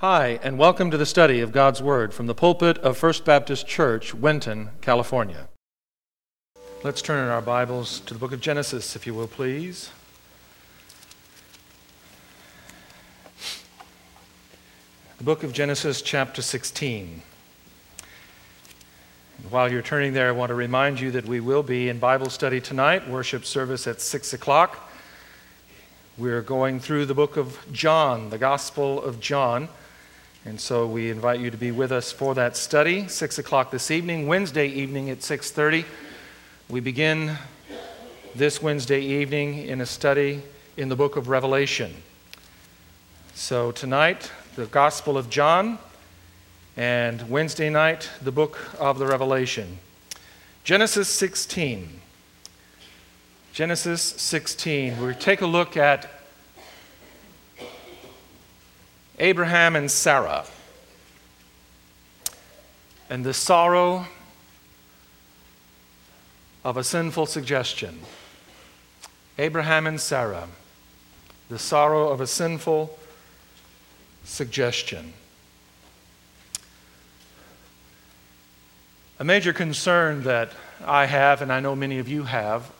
Hi, and welcome to the study of God's Word from the pulpit of First Baptist Church, Winton, California. Let's turn in our Bibles to the book of Genesis, if you will, please. The book of Genesis, chapter 16. While you're turning there, I want to remind you that we will be in Bible study tonight, worship service at 6 o'clock. We're going through the book of John, the Gospel of John. And so we invite you to be with us for that study, 6 o'clock this evening. Wednesday evening at 6:30, we begin this Wednesday evening in a study in the book of Revelation. So tonight, the Gospel of John, and Wednesday night, the book of the Revelation. Genesis 16. Genesis 16. We take a look at Abraham and Sarah, and the sorrow of a sinful suggestion. Abraham and Sarah, the sorrow of a sinful suggestion. A major concern that I have, and I know many of you have,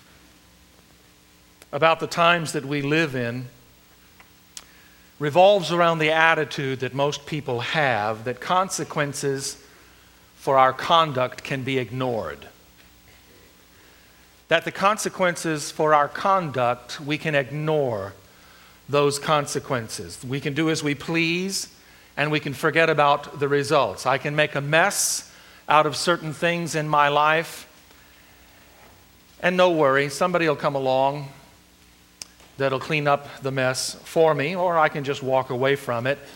about the times that we live in revolves around the attitude that most people have that consequences for our conduct can be ignored. That the consequences for our conduct, we can ignore those consequences. We can do as we please, and we can forget about the results. I can make a mess out of certain things in my life, and no worry, somebody will come along that'll clean up the mess for me, or I can just walk away from it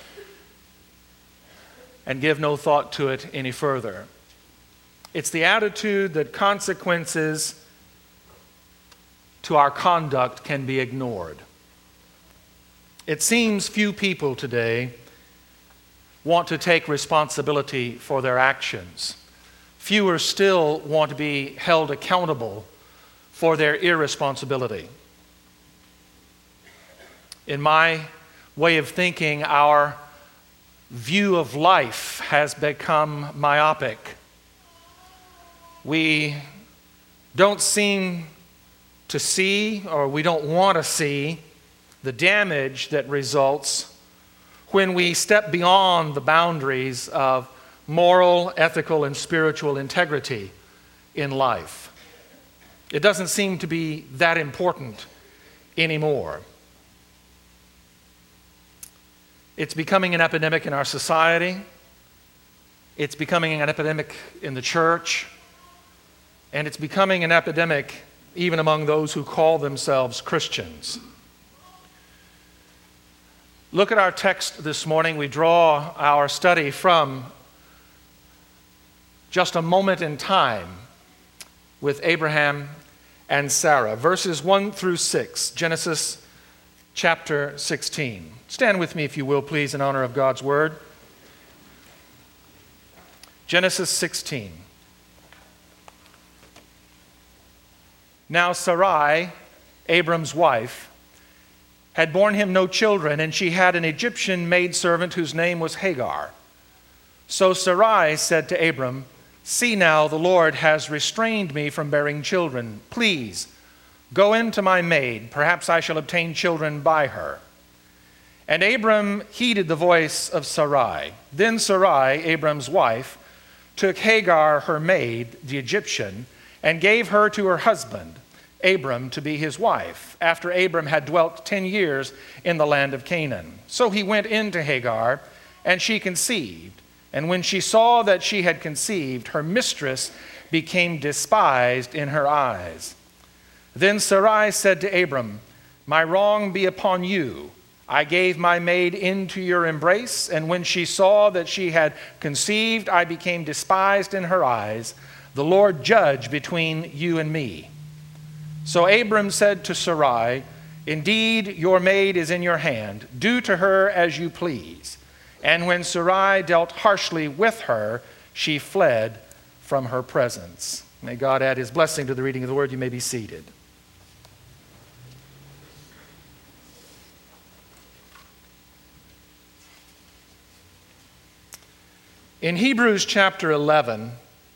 and give no thought to it any further. It's the attitude that consequences to our conduct can be ignored. It seems few people today want to take responsibility for their actions. Fewer still want to be held accountable for their irresponsibility. In my way of thinking, our view of life has become myopic. We don't seem to see, or we don't want to see, the damage that results when we step beyond the boundaries of moral, ethical, and spiritual integrity in life. It doesn't seem to be that important anymore. It's becoming an epidemic in our society. It's becoming an epidemic in the church. And it's becoming an epidemic even among those who call themselves Christians. Look at our text this morning. We draw our study from just a moment in time with Abraham and Sarah. Verses 1 through 6, Genesis chapter 16. Stand with me, if you will, please, in honor of God's word. Genesis 16. Now Sarai, Abram's wife, had borne him no children, and she had an Egyptian maidservant whose name was Hagar. So Sarai said to Abram, "See now, the Lord has restrained me from bearing children. Please, go in to my maid. Perhaps I shall obtain children by her." And Abram heeded the voice of Sarai. Then Sarai, Abram's wife, took Hagar, her maid, the Egyptian, and gave her to her husband, Abram, to be his wife, after Abram had dwelt 10 years in the land of Canaan. So he went in to Hagar, and she conceived. And when she saw that she had conceived, her mistress became despised in her eyes. Then Sarai said to Abram, "My wrong be upon you. I gave my maid into your embrace, and when she saw that she had conceived, I became despised in her eyes. The Lord judge between you and me." So Abram said to Sarai, "Indeed, your maid is in your hand. Do to her as you please." And when Sarai dealt harshly with her, she fled from her presence. May God add his blessing to the reading of the word. You may be seated. In Hebrews chapter 11,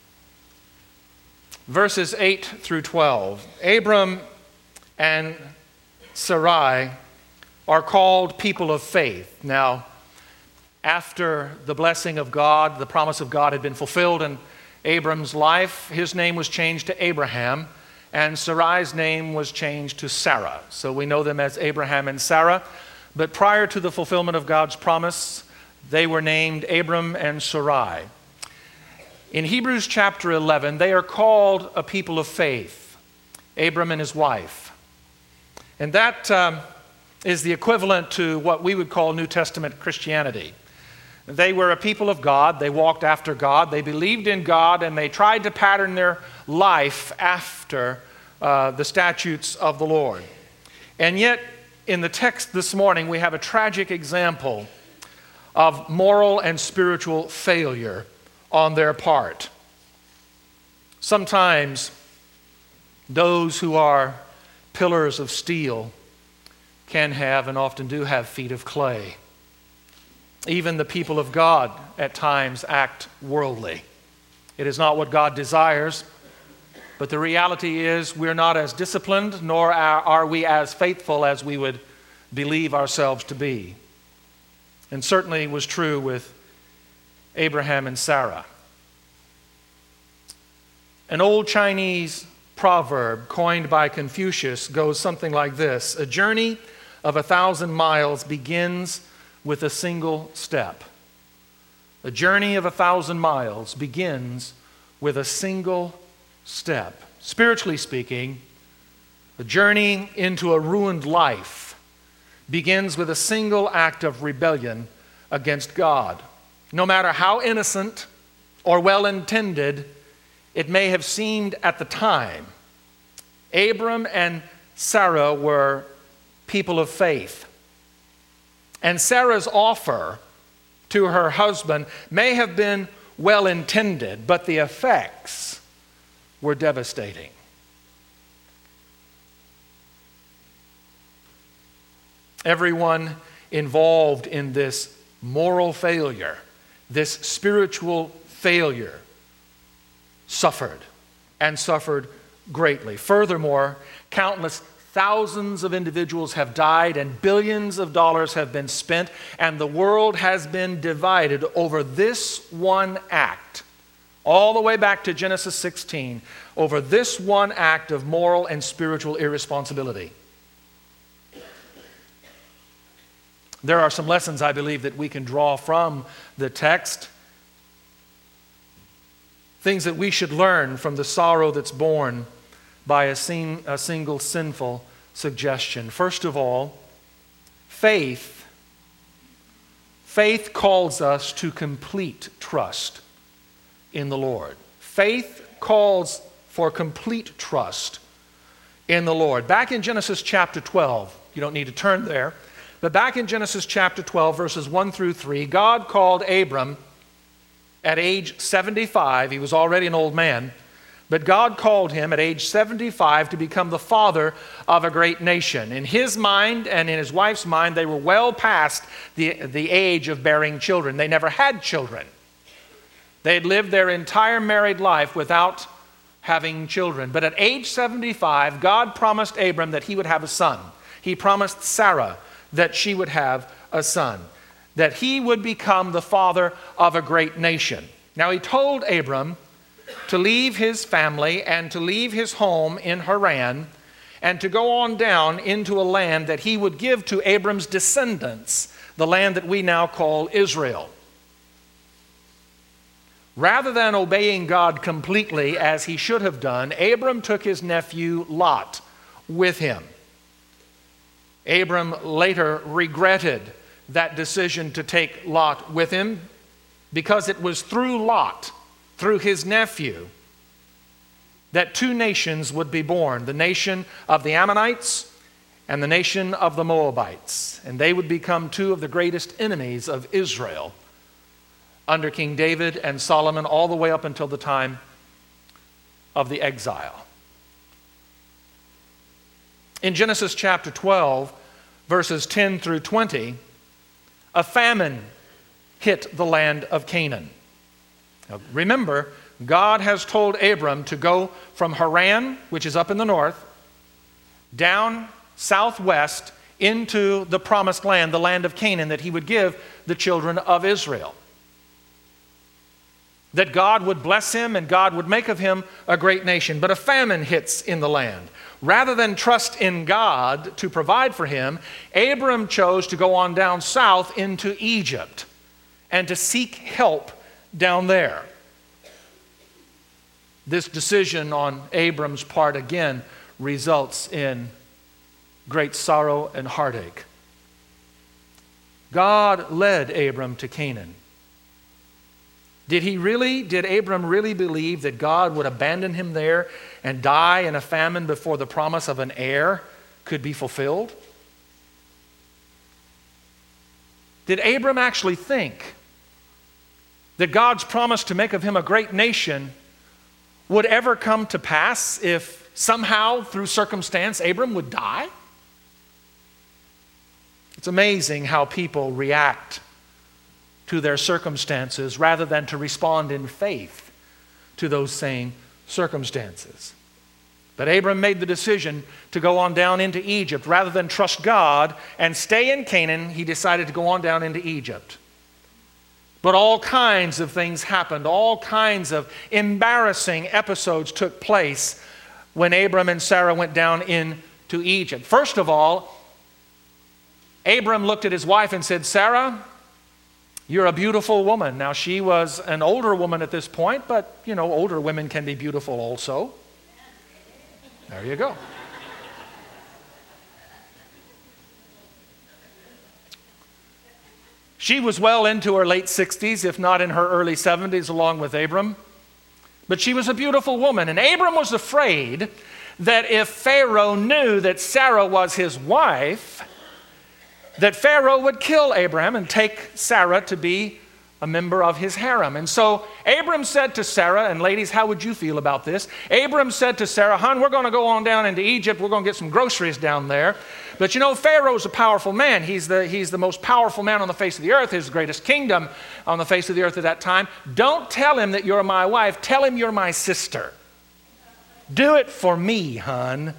verses 8 through 12, Abram and Sarai are called people of faith. Now, after the blessing of God, the promise of God had been fulfilled in Abram's life, his name was changed to Abraham, and Sarai's name was changed to Sarah. So we know them as Abraham and Sarah. But prior to the fulfillment of God's promise, they were named Abram and Sarai. In Hebrews chapter 11, they are called a people of faith, Abram and his wife. And that is the equivalent to what we would call New Testament Christianity. They were a people of God. They walked after God. They believed in God, and they tried to pattern their life after the statutes of the Lord. And yet, in the text this morning, we have a tragic example of moral and spiritual failure on their part. Sometimes those who are pillars of steel can have and often do have feet of clay. Even the people of God at times act worldly. It is not what God desires, but the reality is we're not as disciplined, nor are we as faithful as we would believe ourselves to be. And certainly was true with Abraham and Sarah. An old Chinese proverb coined by Confucius goes something like this: a journey of 1,000 miles begins with a single step. A journey of 1,000 miles begins with a single step. Spiritually speaking, a journey into a ruined life begins with a single act of rebellion against God. No matter how innocent or well-intended it may have seemed at the time, Abram and Sarah were people of faith. And Sarah's offer to her husband may have been well-intended, but the effects were devastating. Everyone involved in this moral failure, this spiritual failure, suffered, and suffered greatly. Furthermore, countless thousands of individuals have died, and billions of dollars have been spent, and the world has been divided over this one act, all the way back to Genesis 16, over this one act of moral and spiritual irresponsibility. There are some lessons, I believe, that we can draw from the text. Things that we should learn from the sorrow that's born by a single sinful suggestion. First of all, faith calls us to complete trust in the Lord. Faith calls for complete trust in the Lord. Back in Genesis chapter 12, you don't need to turn there, but back in Genesis chapter 12, verses 1 through 3, God called Abram at age 75. He was already an old man, but God called him at age 75 to become the father of a great nation. In his mind and in his wife's mind, they were well past the age of bearing children. They never had children. They had lived their entire married life without having children. But at age 75, God promised Abram that he would have a son. He promised Sarah that she would have a son, that he would become the father of a great nation. Now he told Abram to leave his family and to leave his home in Haran and to go on down into a land that he would give to Abram's descendants, the land that we now call Israel. Rather than obeying God completely as he should have done, Abram took his nephew Lot with him. Abram later regretted that decision to take Lot with him because it was through Lot, through his nephew, that two nations would be born, the nation of the Ammonites and the nation of the Moabites. And they would become two of the greatest enemies of Israel under King David and Solomon, all the way up until the time of the exile. In Genesis chapter 12, verses 10 through 20, a famine hit the land of Canaan. Now, remember, God has told Abram to go from Haran, which is up in the north, down southwest into the promised land, the land of Canaan, that he would give the children of Israel. That God would bless him and God would make of him a great nation. But a famine hits in the land. Rather than trust in God to provide for him, Abram chose to go on down south into Egypt and to seek help down there. This decision on Abram's part again results in great sorrow and heartache. God led Abram to Canaan. Did Abram really believe that God would abandon him there and die in a famine before the promise of an heir could be fulfilled? Did Abram actually think that God's promise to make of him a great nation would ever come to pass if somehow, through circumstance, Abram would die? It's amazing how people react to their circumstances rather than to respond in faith to those same circumstances. But Abram made the decision to go on down into Egypt. Rather than trust God and stay in Canaan, he decided to go on down into Egypt. But all kinds of things happened. All kinds of embarrassing episodes took place when Abram and Sarah went down into Egypt. First of all, Abram looked at his wife and said, "Sarah, you're a beautiful woman." Now, she was an older woman at this point, but, older women can be beautiful also. There you go. She was well into her late 60s, if not in her early 70s, along with Abram. But she was a beautiful woman, and Abram was afraid that if Pharaoh knew that Sarah was his wife, that Pharaoh would kill Abraham and take Sarah to be a member of his harem. And so Abram said to Sarah, and ladies, how would you feel about this? Abram said to Sarah, "Hon, we're going to go on down into Egypt. We're going to get some groceries down there. But Pharaoh's a powerful man. He's the most powerful man on the face of the earth, his greatest kingdom on the face of the earth at that time. Don't tell him that you're my wife. Tell him you're my sister. Do it for me, hon.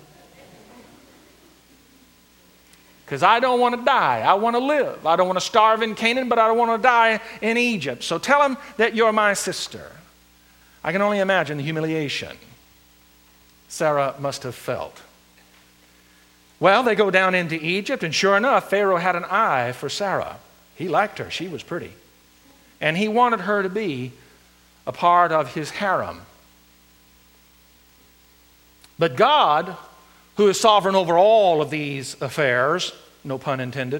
Because I don't want to die. I want to live. I don't want to starve in Canaan, but I don't want to die in Egypt. So tell him that you're my sister." I can only imagine the humiliation Sarah must have felt. Well, they go down into Egypt, and sure enough, Pharaoh had an eye for Sarah. He liked her. She was pretty. And he wanted her to be a part of his harem. But God, who is sovereign over all of these affairs, no pun intended,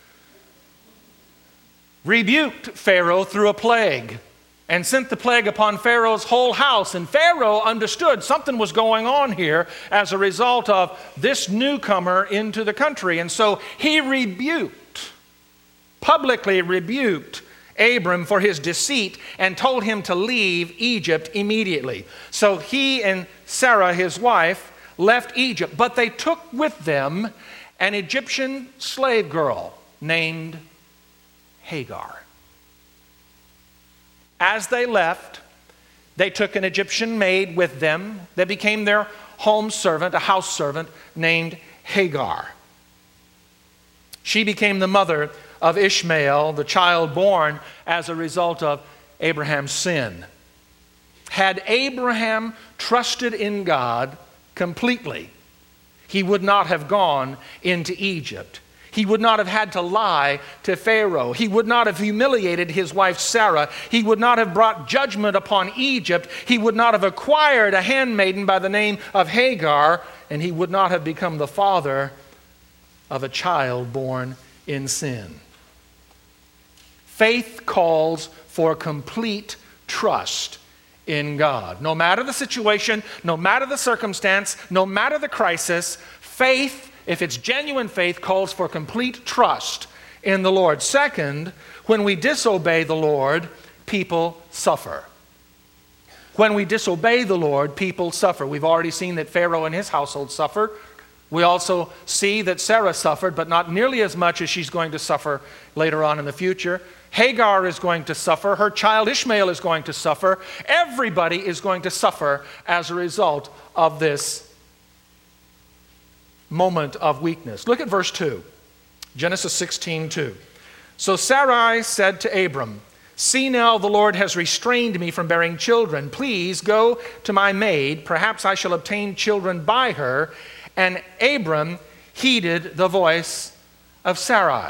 rebuked Pharaoh through a plague and sent the plague upon Pharaoh's whole house. And Pharaoh understood something was going on here as a result of this newcomer into the country. And so he publicly rebuked Abram for his deceit and told him to leave Egypt immediately. So he and Sarah, his wife, left Egypt, but they took with them an Egyptian slave girl named Hagar. As they left, they took an Egyptian maid with them that became their home servant, a house servant named Hagar. She became the mother of Ishmael, the child born as a result of Abraham's sin. Had Abraham trusted in God completely, he would not have gone into Egypt. He would not have had to lie to Pharaoh. He would not have humiliated his wife Sarah. He would not have brought judgment upon Egypt. He would not have acquired a handmaiden by the name of Hagar, and he would not have become the father of a child born in sin. Faith calls for complete trust in God. No matter the situation, no matter the circumstance, no matter the crisis, faith, if it's genuine faith, calls for complete trust in the Lord. Second, when we disobey the Lord, people suffer. When we disobey the Lord, people suffer. We've already seen that Pharaoh and his household suffered. We also see that Sarah suffered, but not nearly as much as she's going to suffer later on in the future. Hagar is going to suffer. Her child Ishmael is going to suffer. Everybody is going to suffer as a result of this moment of weakness. Look at verse 2. Genesis 16:2. So Sarai said to Abram, "See now, the Lord has restrained me from bearing children. Please go to my maid. Perhaps I shall obtain children by her." And Abram heeded the voice of Sarai.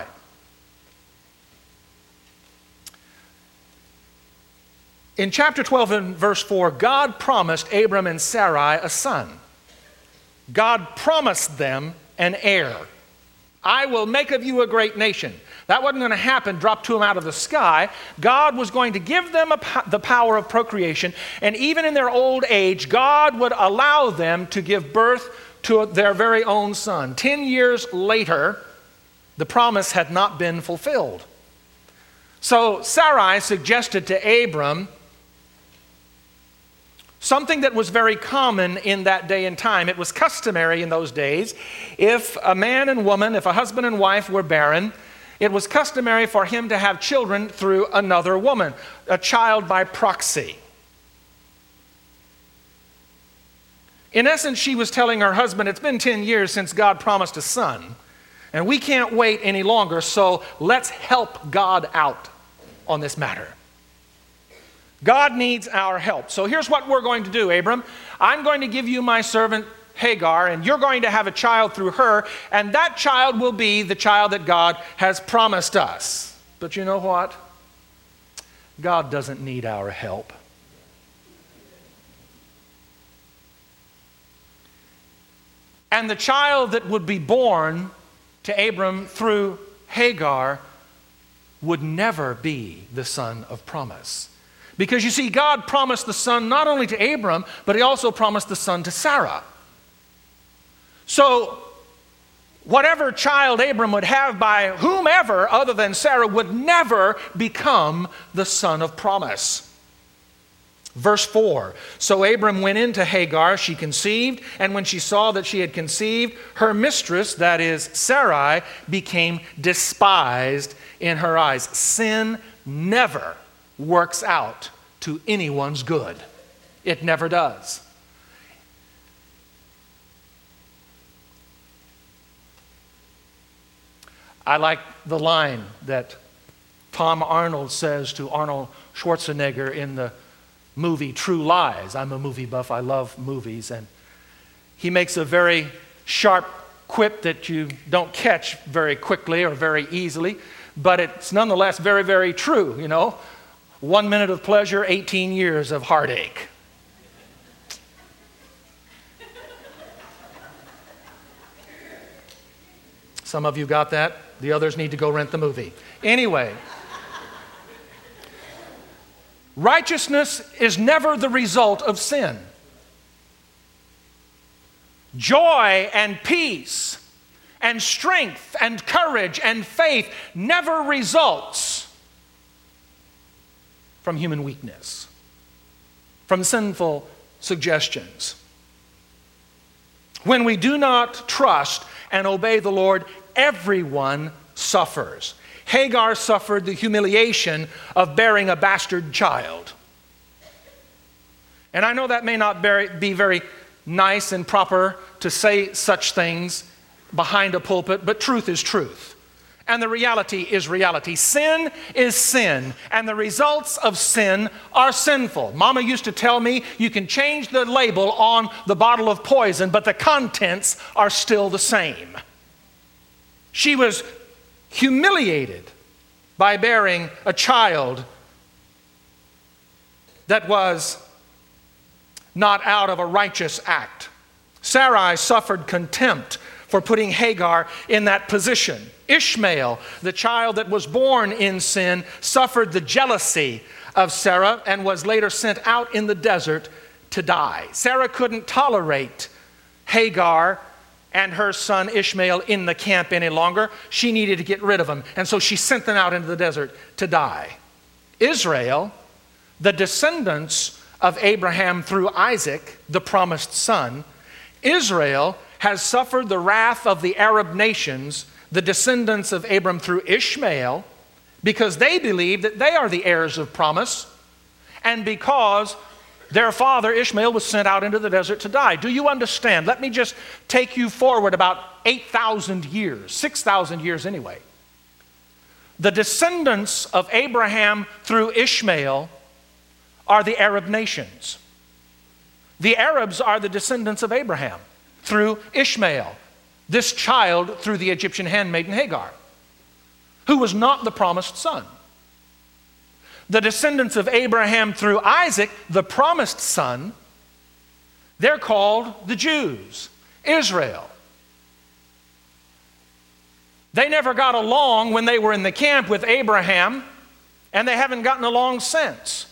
In chapter 12 and verse 4, God promised Abram and Sarai a son. God promised them an heir. "I will make of you a great nation." That wasn't going to happen, drop to them out of the sky. God was going to give them the power of procreation, and even in their old age, God would allow them to give birth to their very own son. 10 years later, the promise had not been fulfilled. So Sarai suggested to Abram something that was very common in that day and time. It was customary in those days. If a man and woman, if a husband and wife were barren, it was customary for him to have children through another woman, a child by proxy. In essence, she was telling her husband, it's been 10 years since God promised a son, and we can't wait any longer, so let's help God out on this matter. God needs our help. So here's what we're going to do, Abram. I'm going to give you my servant Hagar, and you're going to have a child through her, and that child will be the child that God has promised us. But you know what? God doesn't need our help. And the child that would be born to Abram through Hagar would never be the son of promise. Because you see, God promised the son not only to Abram, but he also promised the son to Sarah. So, whatever child Abram would have by whomever other than Sarah would never become the son of promise. Verse 4, so Abram went in to Hagar, she conceived, and when she saw that she had conceived, her mistress, that is Sarai, became despised in her eyes. Sin never works out to anyone's good. It never does. I like the line that Tom Arnold says to Arnold Schwarzenegger in the movie True Lies. I'm a movie buff. I love movies. And he makes a very sharp quip that you don't catch very quickly or very easily, but it's nonetheless very, very true, you know. 1 minute of pleasure, 18 years of heartache. Some of you got that. The others need to go rent the movie. Anyway, righteousness is never the result of sin. Joy and peace and strength and courage and faith never results from human weakness, from sinful suggestions. When we do not trust and obey the Lord, everyone suffers. Hagar suffered the humiliation of bearing a bastard child. And I know that may not be very nice and proper to say such things behind a pulpit, but truth is truth. And the reality is reality. Sin is sin, and the results of sin are sinful. Mama used to tell me you can change the label on the bottle of poison, but the contents are still the same. She was humiliated by bearing a child that was not out of a righteous act. Sarai suffered contempt for putting Hagar in that position. Ishmael, the child that was born in sin, suffered the jealousy of Sarah and was later sent out in the desert to die. Sarah couldn't tolerate Hagar and her son Ishmael in the camp any longer. She needed to get rid of them, and so she sent them out into the desert to die. Israel, the descendants of Abraham through Isaac, the promised son, Israel has suffered the wrath of the Arab nations, the descendants of Abram through Ishmael, because they believe that they are the heirs of promise, and because their father Ishmael was sent out into the desert to die. Do you understand? Let me just take you forward about 8,000 years, 6,000 years anyway. The descendants of Abraham through Ishmael are the Arab nations. The Arabs are the descendants of Abraham through Ishmael, this child through the Egyptian handmaiden Hagar, who was not the promised son. The descendants of Abraham through Isaac, the promised son, they're called the Jews, Israel. They never got along when they were in the camp with Abraham, and they haven't gotten along since.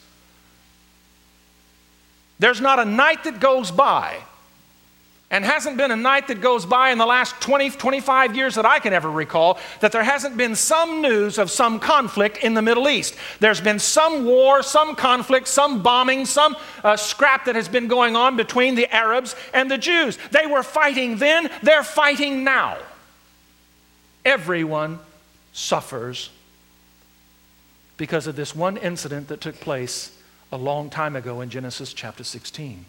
There's not a night that goes by, and hasn't been a night that goes by in the last 20, 25 years that I can ever recall, that there hasn't been some news of some conflict in the Middle East. There's been some war, some conflict, some bombing, some scrap that has been going on between the Arabs and the Jews. They were fighting then, they're fighting now. Everyone suffers because of this one incident that took place a long time ago in Genesis chapter 16.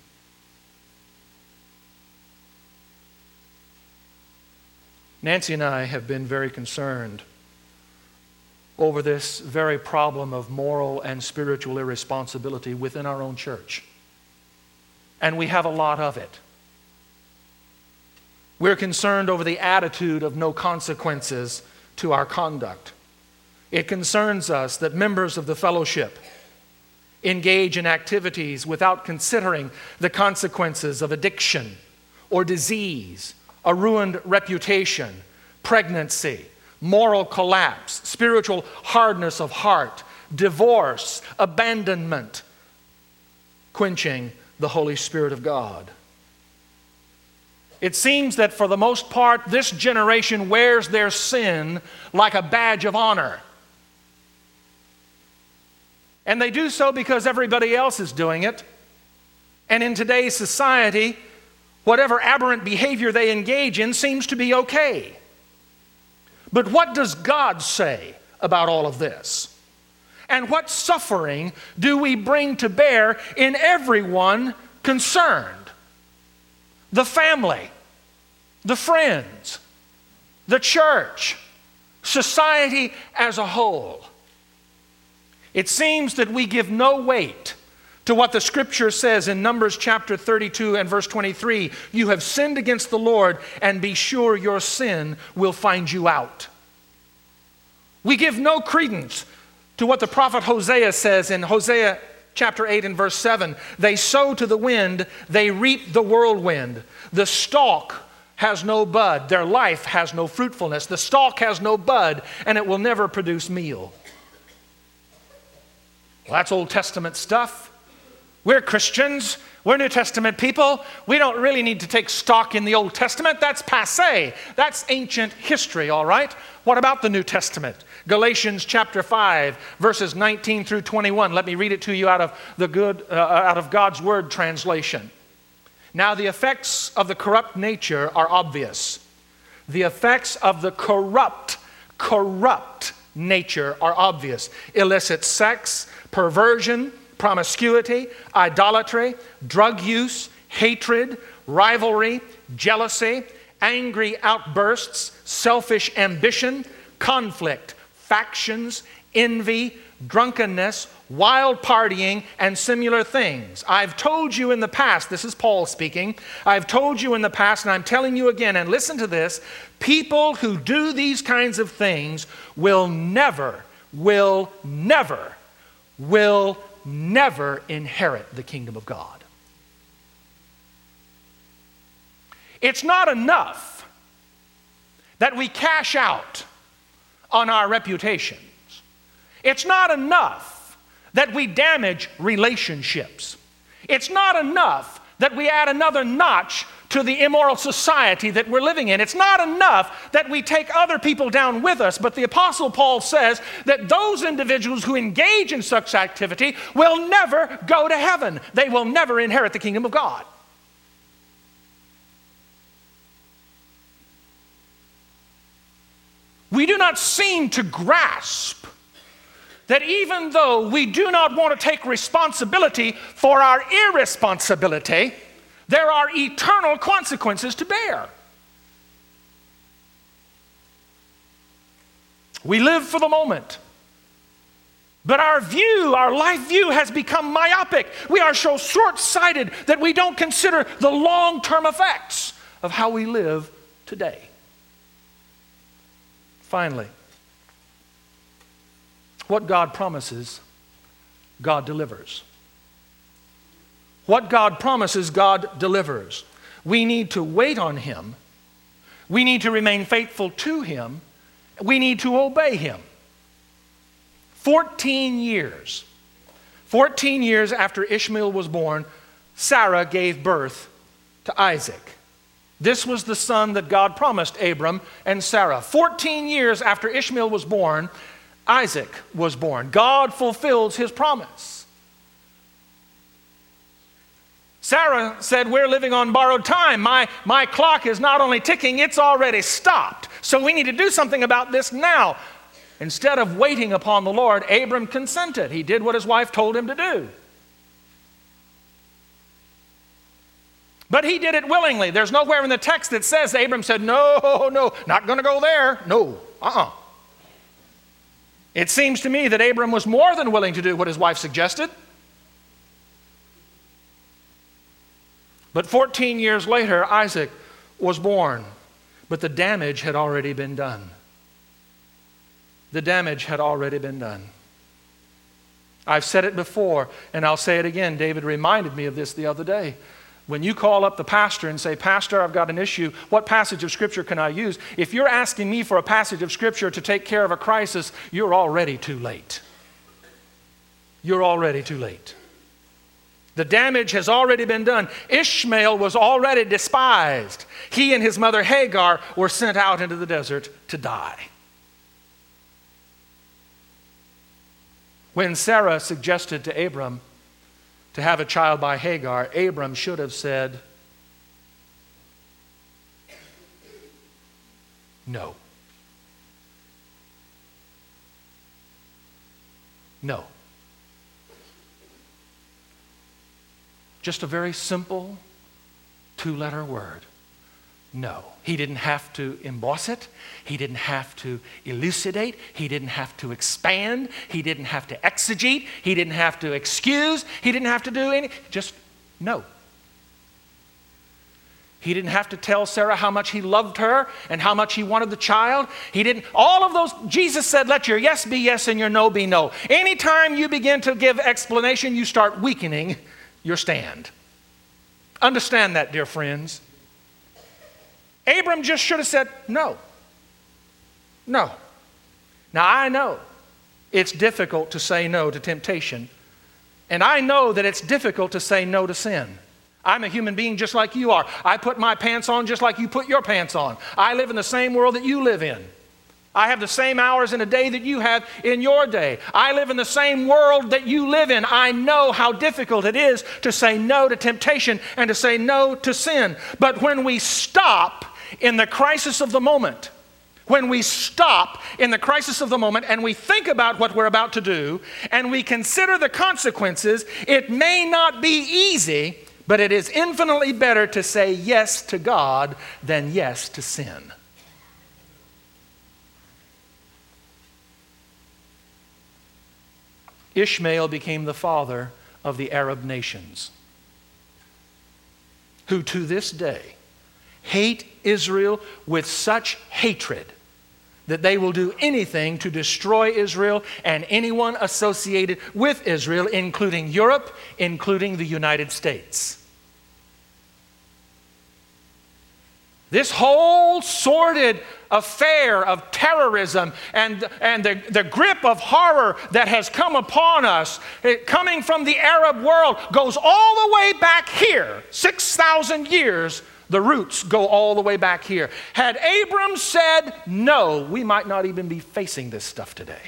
Nancy and I have been very concerned over this very problem of moral and spiritual irresponsibility within our own church. And we have a lot of it. We're concerned over the attitude of no consequences to our conduct. It concerns us that members of the fellowship engage in activities without considering the consequences of addiction or disease, a ruined reputation, pregnancy, moral collapse, spiritual hardness of heart, divorce, abandonment, quenching the Holy Spirit of God. It seems that for the most part, this generation wears their sin like a badge of honor. And they do so because everybody else is doing it. And in today's society, whatever aberrant behavior they engage in seems to be okay. But what does God say about all of this? And what suffering do we bring to bear in everyone concerned? The family, the friends, the church, society as a whole. It seems that we give no weight to what the Scripture says in Numbers chapter 32 and verse 23. You have sinned against the Lord, and be sure your sin will find you out. We give no credence to what the prophet Hosea says in Hosea chapter 8 and verse 7. They sow to the wind, they reap the whirlwind. The stalk has no bud, their life has no fruitfulness. The stalk has no bud, and it will never produce meal. Well, that's Old Testament stuff. We're Christians. We're New Testament people. We don't really need to take stock in the Old Testament. That's passé. That's ancient history, all right? What about the New Testament? Galatians chapter 5, verses 19 through 21. Let me read it to you out of God's Word translation. Now the effects of the corrupt nature are obvious. The effects of the corrupt nature are obvious. Illicit sex, perversion, promiscuity, idolatry, drug use, hatred, rivalry, jealousy, angry outbursts, selfish ambition, conflict, factions, envy, drunkenness, wild partying, and similar things. I've told you in the past, this is Paul speaking, I've told you in the past, and I'm telling you again, and listen to this, people who do these kinds of things will never inherit the kingdom of God. It's not enough that we cash out on our reputations. It's not enough that we damage relationships. It's not enough that we add another notch to the immoral society that we're living in. It's not enough that we take other people down with us, but the Apostle Paul says that those individuals who engage in such activity will never go to heaven. They will never inherit the kingdom of God. We do not seem to grasp that even though we do not want to take responsibility for our irresponsibility, there are eternal consequences to bear. We live for the moment. But our life view has become myopic. We are so short-sighted that we don't consider the long-term effects of how we live today. Finally, what God promises, God delivers. What God promises, God delivers. We need to wait on Him. We need to remain faithful to Him. We need to obey Him. 14 years after Ishmael was born, Sarah gave birth to Isaac. This was the son that God promised Abram and Sarah. 14 years after Ishmael was born, Isaac was born. God fulfills His promise. Sarah said, we're living on borrowed time. My clock is not only ticking, it's already stopped. So we need to do something about this now. Instead of waiting upon the Lord, Abram consented. He did what his wife told him to do. But he did it willingly. There's nowhere in the text that says Abram said, no, not going to go there. No, It seems to me that Abram was more than willing to do what his wife suggested. But 14 years later, Isaac was born. But the damage had already been done. The damage had already been done. I've said it before, and I'll say it again. David reminded me of this the other day. When you call up the pastor and say, Pastor, I've got an issue. What passage of Scripture can I use? If you're asking me for a passage of Scripture to take care of a crisis, you're already too late. You're already too late. The damage has already been done. Ishmael was already despised. He and his mother Hagar were sent out into the desert to die. When Sarah suggested to Abram to have a child by Hagar, Abram should have said, no. No. Just a very simple two-letter word. No. He didn't have to emboss it. He didn't have to elucidate. He didn't have to expand. He didn't have to exegete. He didn't have to excuse. He didn't have to do any. Just no. He didn't have to tell Sarah how much he loved her and how much he wanted the child. He didn't. All of those, Jesus said, let your yes be yes and your no be no. Anytime you begin to give explanation, you start weakening your stand. Understand that, dear friends. Abram just should have said, no. No. Now, I know it's difficult to say no to temptation. And I know that it's difficult to say no to sin. I'm a human being just like you are. I put my pants on just like you put your pants on. I live in the same world that you live in. I have the same hours in a day that you have in your day. I live in the same world that you live in. I know how difficult it is to say no to temptation and to say no to sin. But when we stop in the crisis of the moment, and we think about what we're about to do, and we consider the consequences, it may not be easy, but it is infinitely better to say yes to God than yes to sin. Ishmael became the father of the Arab nations, who to this day hate Israel with such hatred that they will do anything to destroy Israel and anyone associated with Israel, including Europe, including the United States. This whole sordid affair of terrorism and the grip of horror that has come upon us, coming from the Arab world, goes all the way back here, 6,000 years. The roots go all the way back here. Had Abram said no, we might not even be facing this stuff today.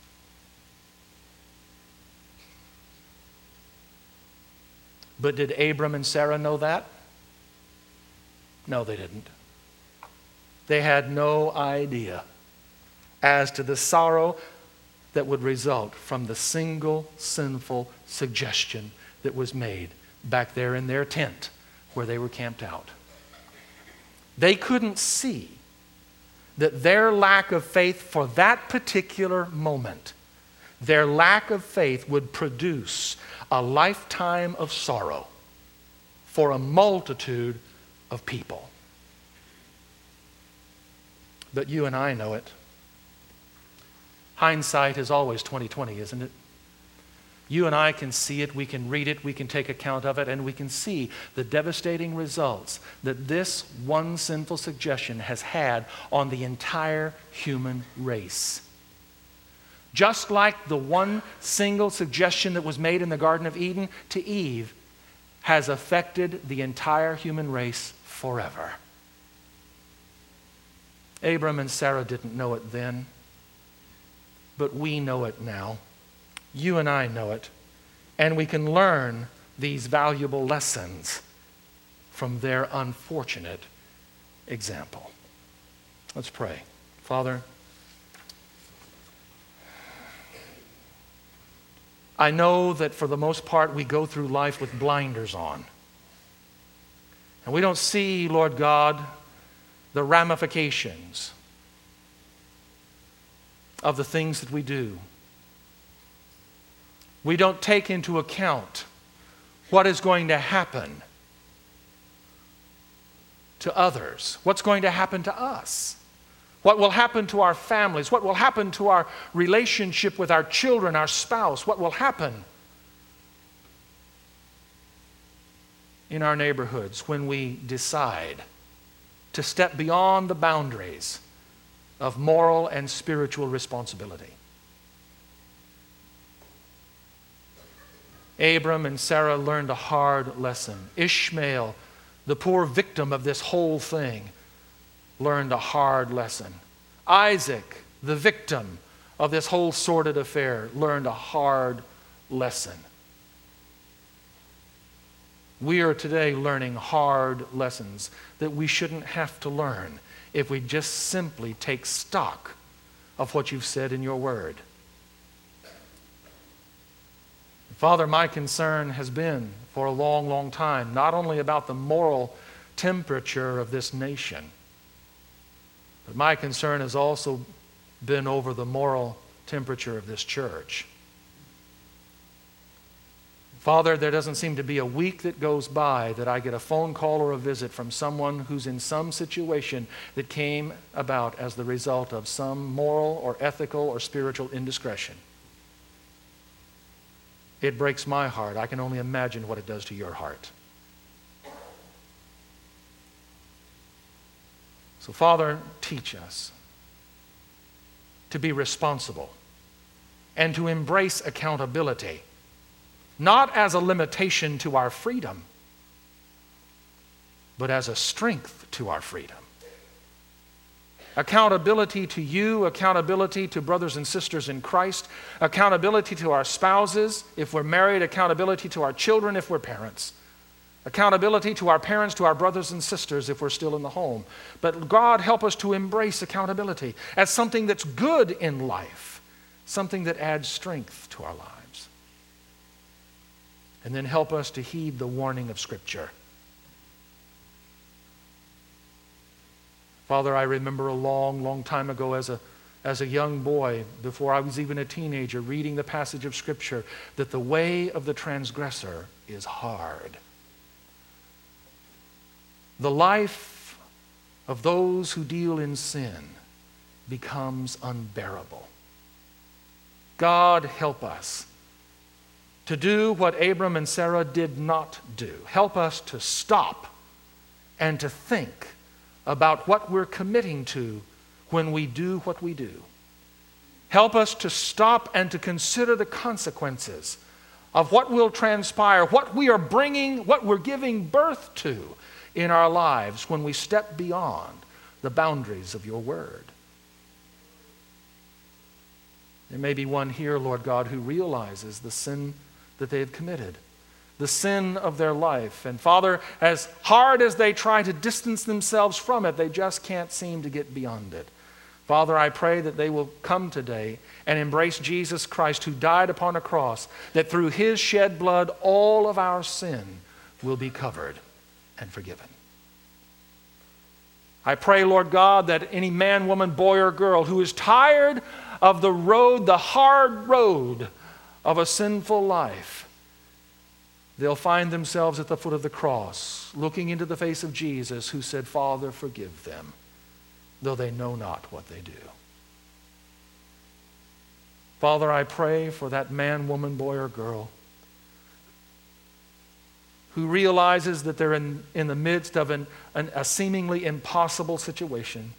But did Abram and Sarah know that? No, they didn't. They had no idea as to the sorrow that would result from the single sinful suggestion that was made back there in their tent where they were camped out. They couldn't see that their lack of faith for that particular moment, their lack of faith would produce a lifetime of sorrow for a multitude of people. But you and I know it. Hindsight is always 20/20, isn't it? You and I can see it, we can read it, we can take account of it, and we can see the devastating results that this one sinful suggestion has had on the entire human race. Just like the one single suggestion that was made in the Garden of Eden to Eve has affected the entire human race forever. Abram and Sarah didn't know it then, but we know it now. You and I know it, and we can learn these valuable lessons from their unfortunate example. Let's pray. Father, I know that for the most part we go through life with blinders on. And we don't see, Lord God, the ramifications of the things that we do. We don't take into account what is going to happen to others, what's going to happen to us, what will happen to our families, what will happen to our relationship with our children, our spouse, what will happen in our neighborhoods when we decide to step beyond the boundaries of moral and spiritual responsibility. Abram and Sarah learned a hard lesson. Ishmael, the poor victim of this whole thing, learned a hard lesson. Isaac, the victim of this whole sordid affair, learned a hard lesson. We are today learning hard lessons that we shouldn't have to learn if we just simply take stock of what you've said in your word. Father, my concern has been for a long, long time, not only about the moral temperature of this nation, but my concern has also been over the moral temperature of this church. Father, there doesn't seem to be a week that goes by that I get a phone call or a visit from someone who's in some situation that came about as the result of some moral or ethical or spiritual indiscretion. It breaks my heart. I can only imagine what it does to your heart. So, Father, teach us to be responsible and to embrace accountability, not as a limitation to our freedom, but as a strength to our freedom. Accountability to you, accountability to brothers and sisters in Christ, accountability to our spouses if we're married, accountability to our children if we're parents, accountability to our parents, to our brothers and sisters if we're still in the home. But God, help us to embrace accountability as something that's good in life, something that adds strength to our lives. And then help us to heed the warning of Scripture. Father, I remember a long, long time ago as a young boy, before I was even a teenager, reading the passage of Scripture that the way of the transgressor is hard. The life of those who deal in sin becomes unbearable. God, help us to do what Abram and Sarah did not do. Help us to stop and to think about what we're committing to when we do what we do. Help us to stop and to consider the consequences of what will transpire, what we are bringing, what we're giving birth to in our lives when we step beyond the boundaries of your word. There may be one here, Lord God, who realizes the sin that they have committed, the sin of their life. And Father, as hard as they try to distance themselves from it, they just can't seem to get beyond it. Father, I pray that they will come today and embrace Jesus Christ, who died upon a cross, that through his shed blood all of our sin will be covered and forgiven. I pray, Lord God, that any man, woman, boy, or girl who is tired of the road, the hard road of a sinful life, they'll find themselves at the foot of the cross, looking into the face of Jesus, who said, Father, forgive them, though they know not what they do. Father, I pray for that man, woman, boy, or girl who realizes that they're in the midst of a seemingly impossible situation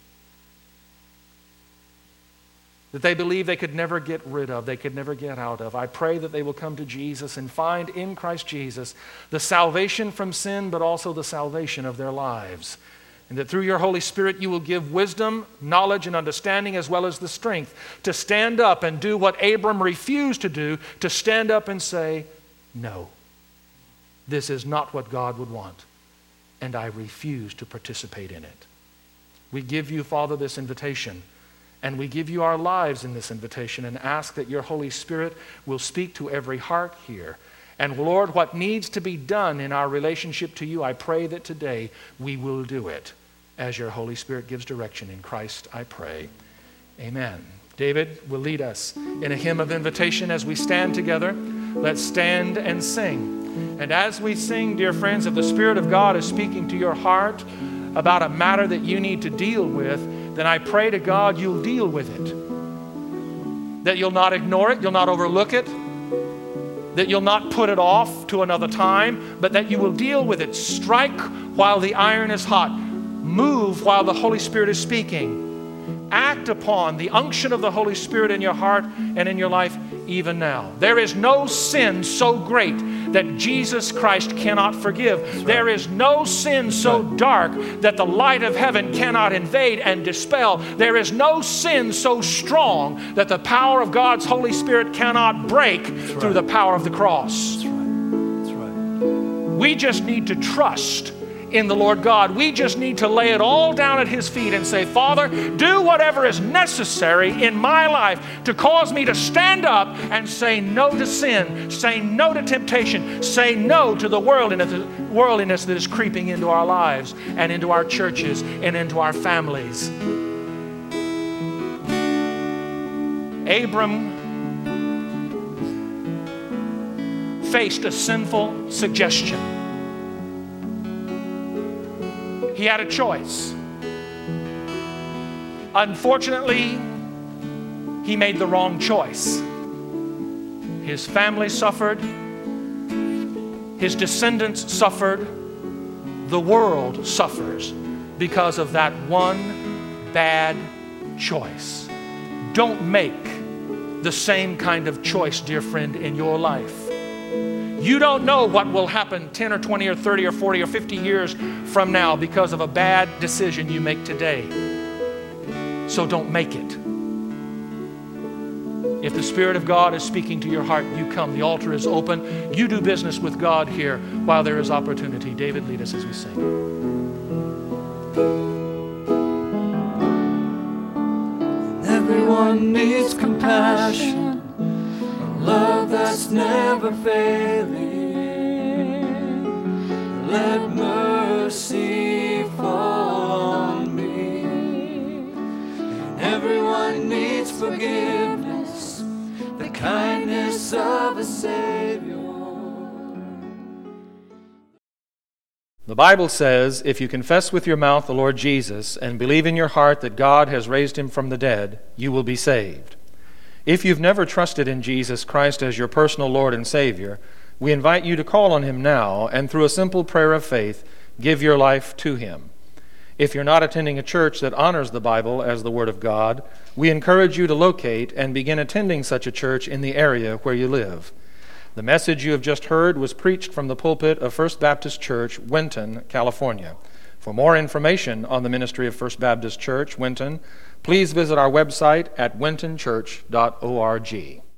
that they believe they could never get rid of, they could never get out of. I pray that they will come to Jesus and find in Christ Jesus the salvation from sin, but also the salvation of their lives. And that through your Holy Spirit you will give wisdom, knowledge, and understanding, as well as the strength to stand up and do what Abram refused to do, to stand up and say, no, this is not what God would want, and I refuse to participate in it. We give you, Father, this invitation, and we give you our lives in this invitation, and ask that your Holy Spirit will speak to every heart here. And Lord, what needs to be done in our relationship to you, I pray that today we will do it as your Holy Spirit gives direction. In Christ I pray. Amen. David will lead us in a hymn of invitation as we stand together. Let's stand and sing. And as we sing, dear friends, if the Spirit of God is speaking to your heart about a matter that you need to deal with, then I pray to God you'll deal with it. That you'll not ignore it, you'll not overlook it, that you'll not put it off to another time, but that you will deal with it. Strike while the iron is hot. Move while the Holy Spirit is speaking. Act upon the unction of the Holy Spirit in your heart and in your life even now. There is no sin so great that Jesus Christ cannot forgive. There is no sin so dark that the light of heaven cannot invade and dispel. There is no sin so strong that the power of God's Holy Spirit cannot break through the power of the cross. That's right. We just need to trust in the Lord God. We just need to lay it all down at his feet and say, Father, do whatever is necessary in my life to cause me to stand up and say no to sin, say no to temptation, say no to the worldliness that is creeping into our lives and into our churches and into our families. Abram faced a sinful suggestion. He had a choice. Unfortunately, he made the wrong choice. His family suffered. His descendants suffered. The world suffers because of that one bad choice. Don't make the same kind of choice, dear friend, in your life. You don't know what will happen 10 or 20 or 30 or 40 or 50 years from now because of a bad decision you make today. So don't make it. If the Spirit of God is speaking to your heart, you come. The altar is open. You do business with God here while there is opportunity. David, lead us as we sing. Everyone needs compassion. Love that's never failing. Let mercy fall on me. And everyone needs forgiveness, the kindness of a Savior. The Bible says, if you confess with your mouth the Lord Jesus and believe in your heart that God has raised him from the dead, you will be saved. If you've never trusted in Jesus Christ as your personal Lord and Savior, we invite you to call on him now and through a simple prayer of faith, give your life to him. If you're not attending a church that honors the Bible as the Word of God, we encourage you to locate and begin attending such a church in the area where you live. The message you have just heard was preached from the pulpit of First Baptist Church, Winton, California. For more information on the ministry of First Baptist Church, Winton, please visit our website at wintonchurch.org.